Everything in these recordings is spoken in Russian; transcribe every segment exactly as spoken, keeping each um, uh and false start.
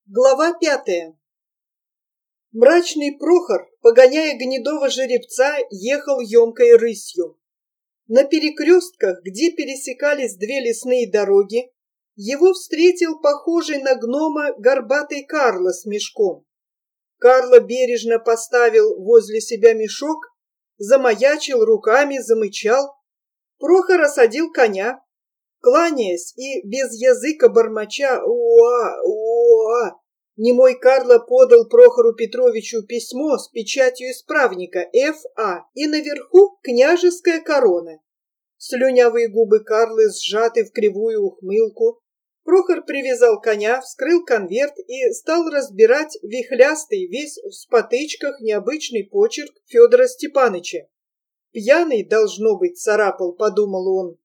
Глава пятая. Мрачный Прохор, погоняя гнедого жеребца, ехал емкой рысью. На перекрестках, где пересекались две лесные дороги, его встретил похожий на гнома горбатый Карло с мешком. Карло бережно поставил возле себя мешок, замаячил руками, замычал. Прохор осадил коня, кланяясь и без языка бормоча «Уа! Уа!». Немой Карло подал Прохору Петровичу письмо с печатью исправника Ф А и наверху княжеская корона. Слюнявые губы Карлы сжаты в кривую ухмылку. Прохор привязал коня, вскрыл конверт и стал разбирать вихлястый, весь в спотычках, необычный почерк Федора Степаныча. «Пьяный, должно быть, царапал», — подумал он.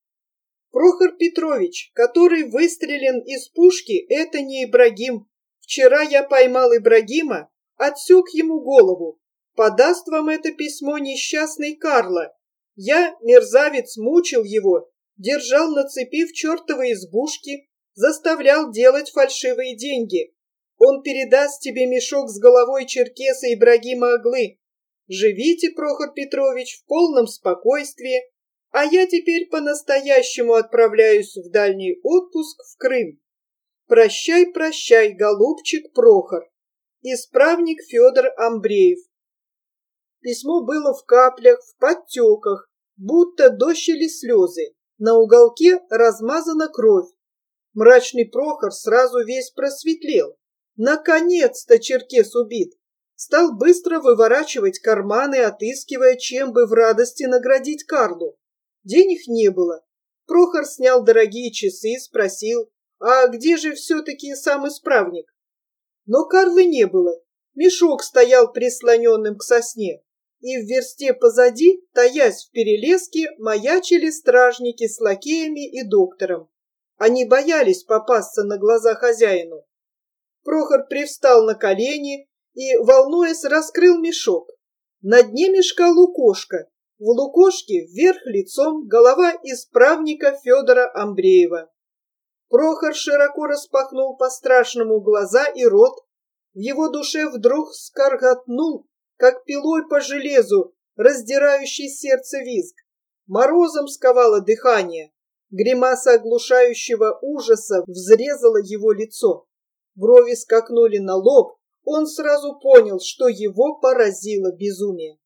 Прохор Петрович, который выстрелен из пушки, это не Ибрагим. Вчера я поймал Ибрагима, отсек ему голову. Подаст вам это письмо несчастный Карло. Я, мерзавец, мучил его, держал на цепи в чертовой избушке, заставлял делать фальшивые деньги. Он передаст тебе мешок с головой черкеса Ибрагима Оглы. Живите, Прохор Петрович, в полном спокойствии, а я теперь по-настоящему отправляюсь в дальний отпуск в Крым. Прощай, прощай, голубчик Прохор. Исправник Федор Амбреев. Письмо было в каплях, в подтеках, будто дождь или слезы. На уголке размазана кровь. Мрачный Прохор сразу весь просветлел. Наконец-то черкес убит. Стал быстро выворачивать карманы, отыскивая, чем бы в радости наградить Карлу. Денег не было. Прохор снял дорогие часы, спросил, а где же все-таки сам исправник? Но Карлы не было. Мешок стоял прислоненным к сосне, и в версте позади, таясь в перелеске, маячили стражники с лакеями и доктором. Они боялись попасться на глаза хозяину. Прохор привстал на колени и, волнуясь, раскрыл мешок. На дне мешка лукошка. В лукошке вверх лицом голова исправника Федора Амбреева. Прохор широко распахнул по-страшному глаза и рот. В его душе вдруг скорготнул, как пилой по железу, раздирающий сердце визг. Морозом сковало дыхание. Гримаса оглушающего ужаса взрезала его лицо. Брови скакнули на лоб. Он сразу понял, что его поразило безумие.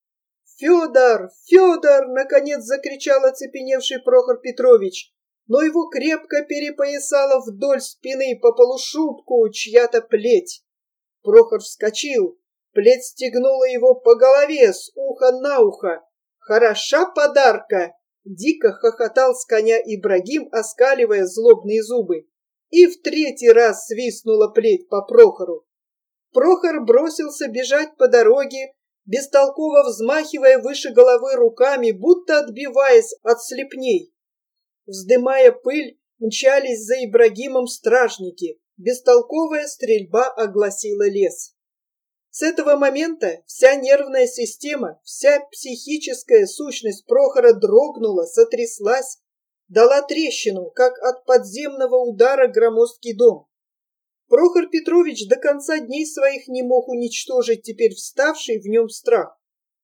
«Федор! Федор!» — наконец закричал оцепеневший Прохор Петрович, но его крепко перепоясала вдоль спины по полушубку чья-то плеть. Прохор вскочил, плеть стегнула его по голове с уха на ухо. «Хороша подарка!» — дико хохотал с коня Ибрагим, оскаливая злобные зубы. И в третий раз свистнула плеть по Прохору. Прохор бросился бежать по дороге, бестолково взмахивая выше головы руками, будто отбиваясь от слепней. Вздымая пыль, мчались за Ибрагимом стражники. Бестолковая стрельба огласила лес. С этого момента вся нервная система, вся психическая сущность Прохора дрогнула, сотряслась, дала трещину, как от подземного удара громоздкий дом. Прохор Петрович до конца дней своих не мог уничтожить теперь вставший в нем страх.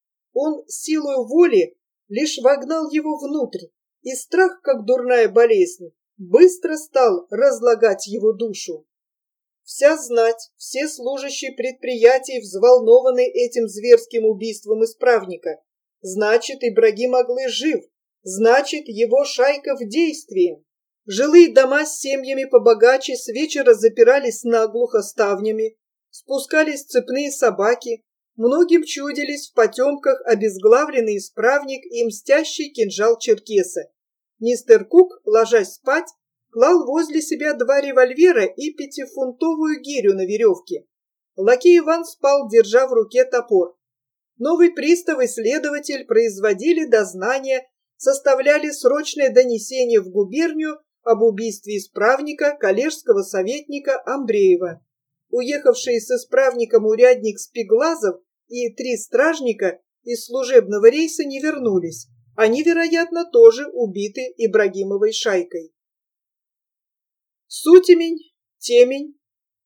Он силою воли лишь вогнал его внутрь, и страх, как дурная болезнь, быстро стал разлагать его душу. Вся знать, все служащие предприятий взволнованы этим зверским убийством исправника. Значит, Ибрагим Оглы жив, значит, его шайка в действии. Жилые дома с семьями побогаче с вечера запирались наглухо ставнями, спускались цепные собаки, многим чудились в потемках обезглавленный исправник и мстящий кинжал черкеса. Мистер Кук, ложась спать, клал возле себя два револьвера и пятифунтовую гирю на веревке. Лакей Иван спал, держа в руке топор. Новый пристав и следователь производили дознания, составляли срочное донесение в губернию об убийстве исправника, коллежского советника Амбреева. Уехавшие с исправником урядник Спиглазов и три стражника из служебного рейса не вернулись. Они, вероятно, тоже убиты Ибрагимовой шайкой. Сутемень, темень,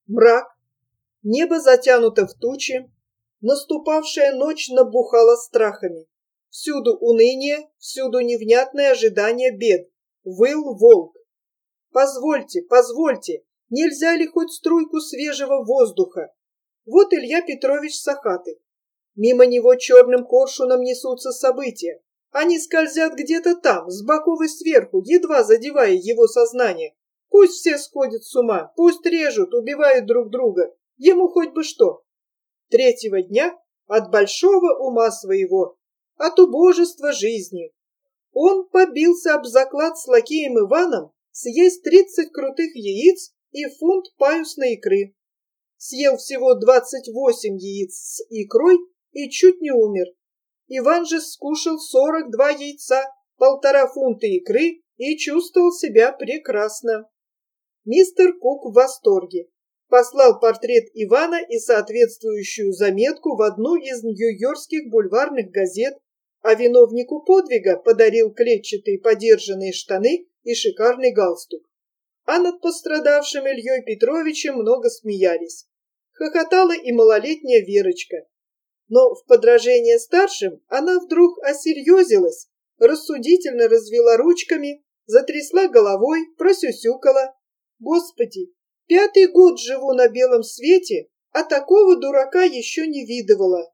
Мрак, небо затянуто в тучи, наступавшая ночь набухала страхами. Всюду уныние, всюду невнятное ожидание бед. Выл волк. «Позвольте, позвольте, нельзя ли хоть струйку свежего воздуха?» Вот Илья Петрович Сахатых. Мимо него черным коршуном несутся события. Они скользят где-то там, с боков и сверху, едва задевая его сознание. Пусть все сходят с ума, пусть режут, убивают друг друга. Ему хоть бы что. Третьего дня от большого ума своего, от убожества жизни. Он побился об заклад с лакеем Иваном съесть тридцать крутых яиц и фунт паюсной икры. Съел всего двадцать восемь яиц с икрой и чуть не умер. Иван же скушал сорок два яйца, полтора фунта икры и чувствовал себя прекрасно. Мистер Кук в восторге. Послал портрет Ивана и соответствующую заметку в одну из нью-йоркских бульварных газет, а виновнику подвига подарил клетчатые подержанные штаны и шикарный галстук. А над пострадавшим Ильей Петровичем много смеялись. Хохотала и малолетняя Верочка. Но в подражение старшим она вдруг осерьезилась, рассудительно развела ручками, затрясла головой, просюсюкала. Господи, пятый год живу на белом свете, а такого дурака еще не видывала.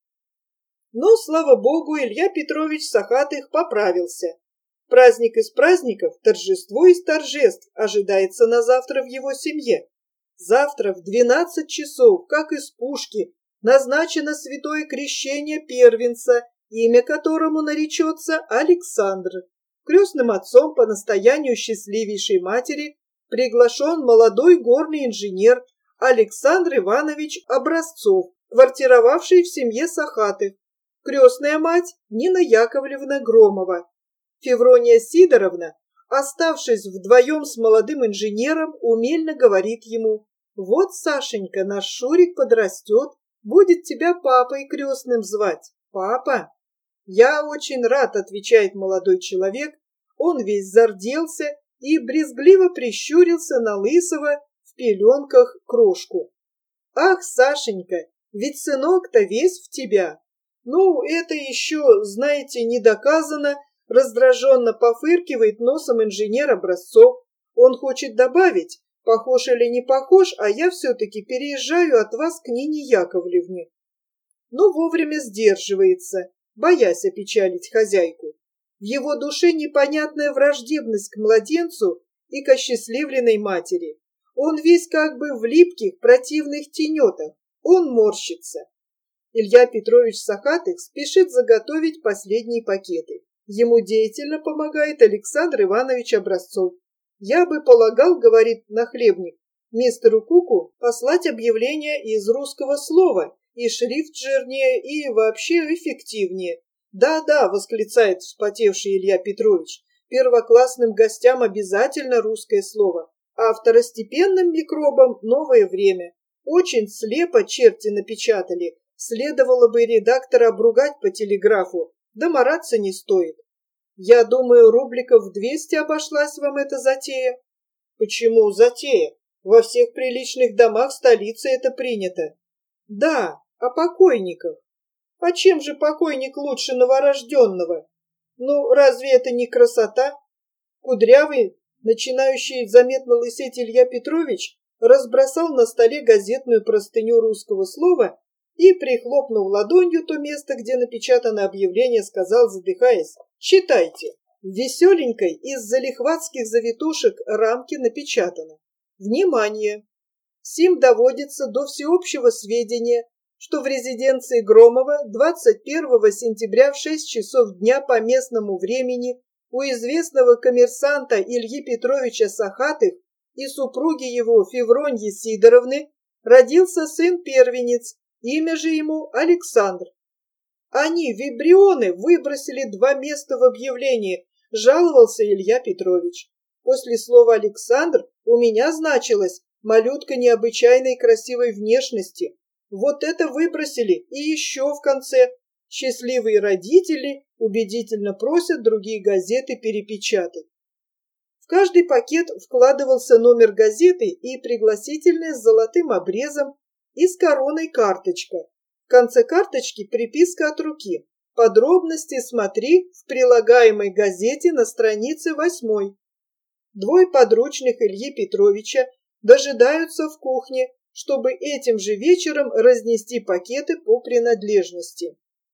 Но, слава богу, Илья Петрович Сахатых поправился. Праздник из праздников, торжество из торжеств ожидается на завтра в его семье. Завтра в двенадцать часов, как из пушки, назначено святое крещение первенца, имя которому наречется Александр. Крестным отцом по настоянию счастливейшей матери приглашен молодой горный инженер Александр Иванович Образцов, квартировавший в семье Сахатых. Крестная мать Нина Яковлевна Громова. Феврония Сидоровна, оставшись вдвоем с молодым инженером, умельно говорит ему: «Вот, Сашенька, наш Шурик подрастет, будет тебя папой крестным звать». «Папа?» «Я очень рад», — отвечает молодой человек. Он весь зарделся и брезгливо прищурился на лысого в пеленках крошку. «Ах, Сашенька, ведь сынок-то весь в тебя». «Ну, это еще, знаете, не доказано», — раздраженно пофыркивает носом инженер Образцов. Он хочет добавить: «Похож или не похож, а я все-таки переезжаю от вас к Нине Яковлевне». Но вовремя сдерживается, боясь опечалить хозяйку. В его душе непонятная враждебность к младенцу и к осчастливленной матери. Он весь как бы в липких противных тенетах. Он морщится. Илья Петрович Сахатых спешит заготовить последние пакеты. Ему деятельно помогает Александр Иванович Образцов. «Я бы полагал, — говорит нахлебник, — мистеру Куку послать объявление из русского слова, и шрифт жирнее, и вообще эффективнее». «Да-да, — восклицает вспотевший Илья Петрович, — первоклассным гостям обязательно русское слово, а второстепенным микробам новое время. Очень слепо черти напечатали, следовало бы редактора обругать по телеграфу, да мараться не стоит. Я думаю, рубликов двести обошлась вам эта затея». «Почему затея? Во всех приличных домах столицы это принято». «Да, о покойниках. А чем же покойник лучше новорожденного? Ну, разве это не красота?» Кудрявый, начинающий заметно лысеть Илья Петрович, разбросал на столе газетную простыню русского слова и, прихлопнув ладонью то место, где напечатано объявление, сказал, задыхаясь: «Читайте». В веселенькой из залихватских завитушек рамке напечатано: «Внимание! Сим доводится до всеобщего сведения, что в резиденции Громова двадцать первого сентября в шесть часов дня по местному времени у известного коммерсанта Ильи Петровича Сахатых и супруги его Февроньи Сидоровны родился сын-первенец, имя же ему Александр. Они, вибрионы, выбросили два места в объявлении», — жаловался Илья Петрович. «После слова «Александр» у меня значилось малютка необычайной красивой внешности. Вот это выбросили, и еще в конце: счастливые родители убедительно просят другие газеты перепечатать». каждый пакет вкладывался номер газеты и пригласительная с золотым обрезом и с короной карточка. В конце карточки приписка от руки. Подробности смотри в прилагаемой газете на странице восьмой. Двое подручных Ильи Петровича дожидаются в кухне, чтобы этим же вечером разнести пакеты по принадлежности.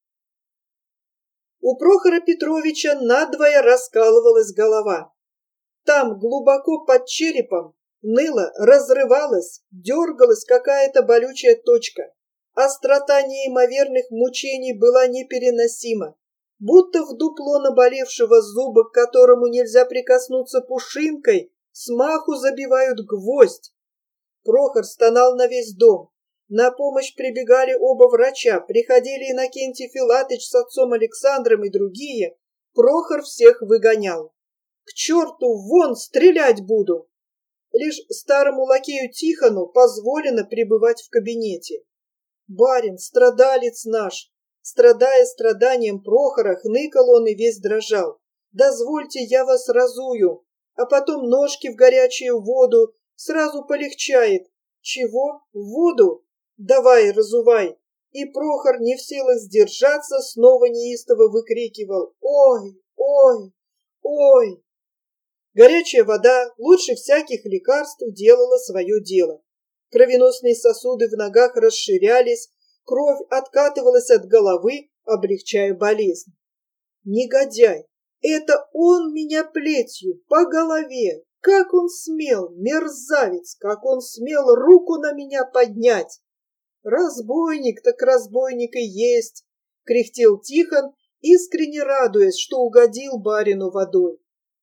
У Прохора Петровича надвое раскалывалась голова. Там, глубоко под черепом, ныла, разрывалась, дергалась какая-то болючая точка. Острота неимоверных мучений была непереносима. Будто в дупло наболевшего зуба, к которому нельзя прикоснуться пушинкой, смаху забивают гвоздь. Прохор стонал на весь дом. На помощь прибегали оба врача, приходили Иннокентий Филатыч с отцом Александром и другие. Прохор всех выгонял. «К черту, вон, стрелять буду!» Лишь старому лакею Тихону позволено пребывать в кабинете. «Барин, страдалец наш!» Страдая страданием Прохора, хныкал он и весь дрожал. «Дозвольте, я вас разую, а потом ножки в горячую воду, сразу полегчает». «Чего? В воду? Давай, разувай!» И Прохор, не в силах сдержаться, снова неистово выкрикивал: «Ой, ой, ой!» Горячая вода лучше всяких лекарств делала свое дело. Кровеносные сосуды в ногах расширялись, кровь откатывалась от головы, облегчая болезнь. Негодяй! Это он меня плетью по голове! Как он смел, мерзавец, как он смел руку на меня поднять! Разбойник так разбойник и есть, кряхтел Тихон, искренне радуясь, что угодил барину водой.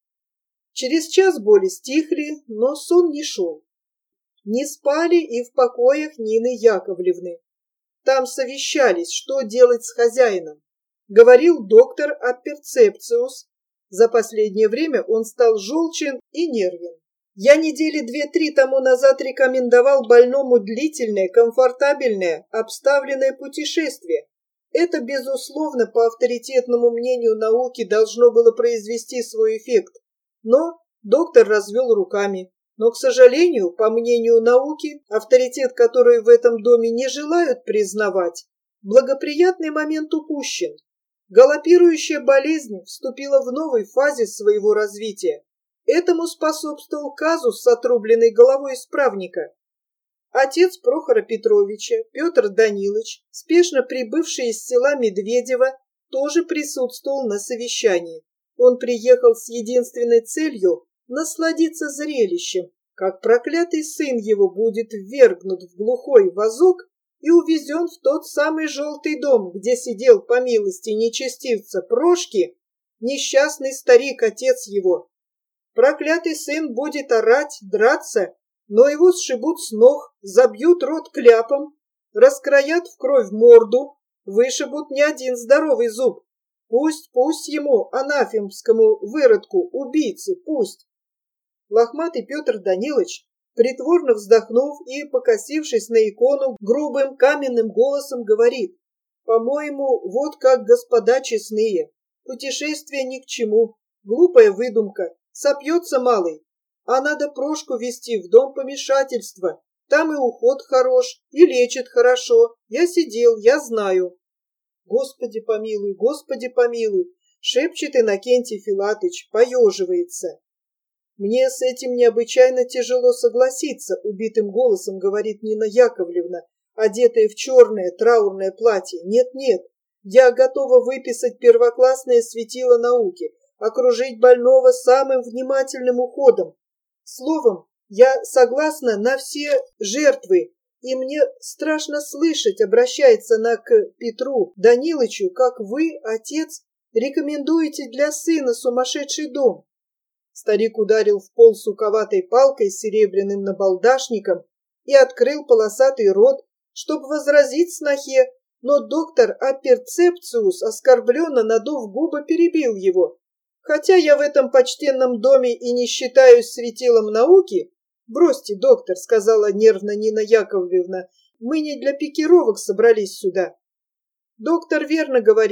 Через час боли стихли, но сон не шел. Не спали и в покоях Нины Яковлевны. Там совещались, что делать с хозяином. Говорил доктор Аперцепциус. За последнее время он стал желчен и нервен. Я недели две-три тому назад рекомендовал больному длительное, комфортабельное, обставленное путешествие. Это, безусловно, по авторитетному мнению науки должно было произвести свой эффект. Но доктор развел руками. Но, к сожалению, по мнению науки, авторитет, который в этом доме не желают признавать, благоприятный момент упущен. Галопирующая болезнь вступила в новой фазе своего развития. Этому способствовал казус с отрубленной головой исправника. Отец Прохора Петровича, Петр Данилович, спешно прибывший из села Медведево, тоже присутствовал на совещании. Он приехал с единственной целью насладиться зрелищем, как проклятый сын его будет ввергнут в глухой вазок и увезен в тот самый желтый дом, где сидел, по милости нечестивца Прошки, несчастный старик-отец его. Проклятый сын будет орать, драться, но его сшибут с ног, забьют рот кляпом, раскроят в кровь морду, вышибут не один здоровый зуб. Пусть, пусть ему, анафемскому выродку, убийце, пусть. Лохматый Петр Данилович, притворно вздохнув и покосившись на икону, грубым каменным голосом говорит: «По-моему, вот как господа честные. Путешествие ни к чему, глупая выдумка, сопьется малый. А надо Прошку везти в дом помешательства. Там и уход хорош, и лечат хорошо. Я сидел, я знаю». «Господи помилуй, Господи помилуй!» шепчет Иннокентий Филатыч, поеживается. «Мне с этим необычайно тяжело согласиться», — убитым голосом говорит Нина Яковлевна, одетая в черное траурное платье. «Нет-нет, я готова выписать первоклассное светило науки, окружить больного самым внимательным уходом. Словом, я согласна на все жертвы, и мне страшно слышать», — обращается она к Петру Данилычу, «как вы, отец, рекомендуете для сына сумасшедший дом». Старик ударил в пол суковатой палкой с серебряным набалдашником и открыл полосатый рот, чтобы возразить снохе, но доктор Аперцепциус, оскорбленно надув губы, перебил его. «Хотя я в этом почтенном доме и не считаюсь светилом науки...» «Бросьте, доктор», — сказала нервно Нина Яковлевна, — «мы не для пикировок собрались сюда». «Доктор верно говорит.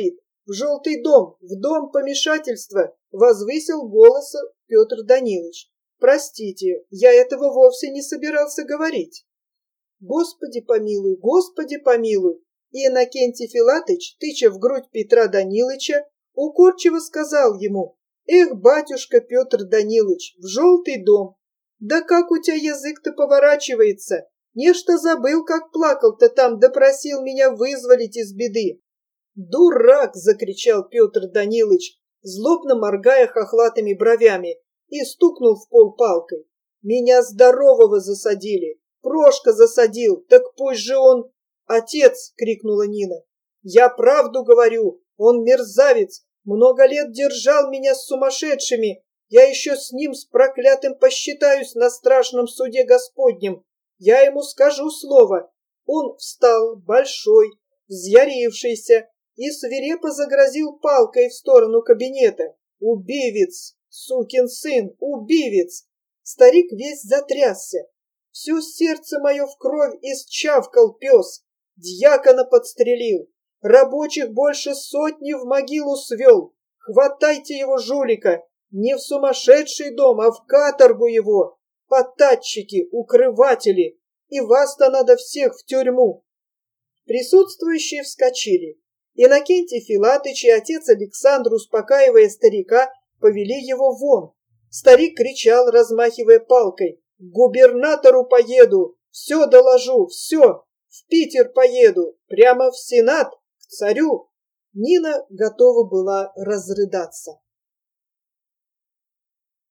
в желтый дом, в дом помешательства!» — возвысил голос Петр Данилович. «Простите, я этого вовсе не собирался говорить». «Господи помилуй, Господи помилуй!» И Иннокентий Филатыч, тыча в грудь Петра Данилыча, укорчиво сказал ему: «Эх, батюшка Петр Данилыч, в желтый дом! Да как у тебя язык-то поворачивается? Нечто забыл, как плакал-то там, да просил меня вызволить из беды». «Дурак!» — закричал Петр Данилыч, злобно моргая хохлатыми бровями, и стукнул в пол палкой. «Меня здорового засадили! Прошка засадил, так пусть же он...» «Отец!» — крикнула Нина. «Я правду говорю, он мерзавец, много лет держал меня с сумасшедшими, я еще с ним, с проклятым, посчитаюсь на страшном суде Господнем, я ему скажу слово». Он встал, большой, взъярившийся, и свирепо загрозил палкой в сторону кабинета. «Убивец! Сукин сын! Убивец!» Старик весь затрясся. «Все сердце мое в кровь исчавкал пес, дьякона подстрелил, рабочих больше сотни в могилу свел. Хватайте его, жулика, не в сумасшедший дом, а в каторгу его, потатчики, укрыватели, и вас-то надо всех в тюрьму». Присутствующие вскочили. Иннокентий Филатыч и отец Александр, успокаивая старика, повели его вон. Старик кричал, размахивая палкой: «К губернатору поеду, все доложу, все, в Питер поеду, прямо в Сенат, к царю». Нина готова была разрыдаться.